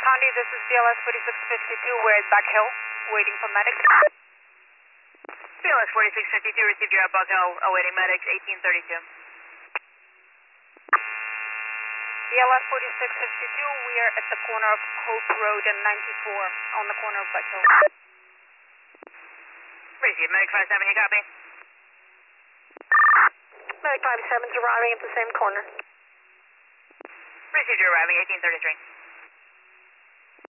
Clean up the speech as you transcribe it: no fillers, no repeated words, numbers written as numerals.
County, this is BLS 4652. We're at Back Hill, waiting for medics. BLS 4652, received your at Buck Hill, awaiting medics, 1832. BLS 4652, we are at the corner of Hope Road and 94, on the corner of Back Hill. Received, medic 57, you copy? Medic 57's arriving at the same corner. Received, you're arriving, 1833.